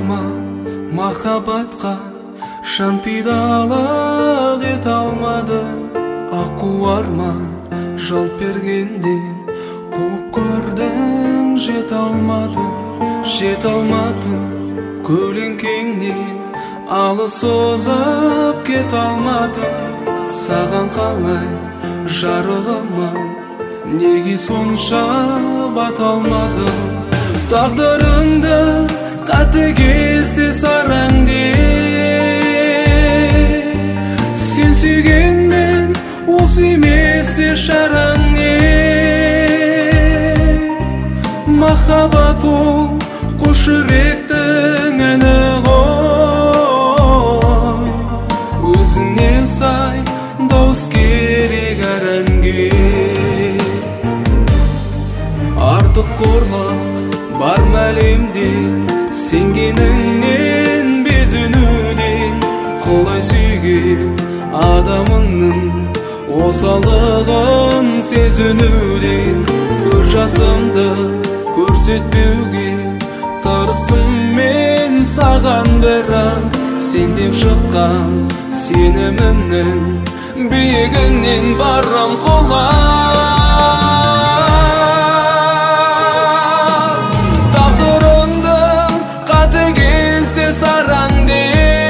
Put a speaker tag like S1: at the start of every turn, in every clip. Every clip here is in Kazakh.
S1: арман махаббатқа жан пидалық ете алмадың. Аққу арман жалт бергенде қуып көрдің, жете алмадың. Көлеңкеңнен алыс озып кете алмадың. Саған қалай жарығыма неге сонша бата алмадың? Тағдырыңды қатыгезде сараңде, сен сүйгенмен осы емес шараң не? Махаббат ол қош жүректің әні ғой, өзіңе сай дауыс керек әр әнге. Артық қорлық бар мәлемде, сенгеніңнен безінуден. Құлай сүйген адамыңның осалдығын сезінуден. Көз жасымды көрсетпеуге тырыстым мен саған, бірақ сен деп шыққан сенімімнің биігінен барам құлап. Тағдырыңды қатыгезде сараңде,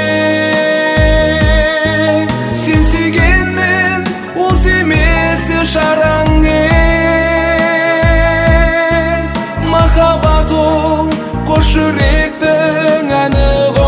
S1: сен сүйгенмен осы емес шараң не? Махаббат ол қош жүректің әні ғой.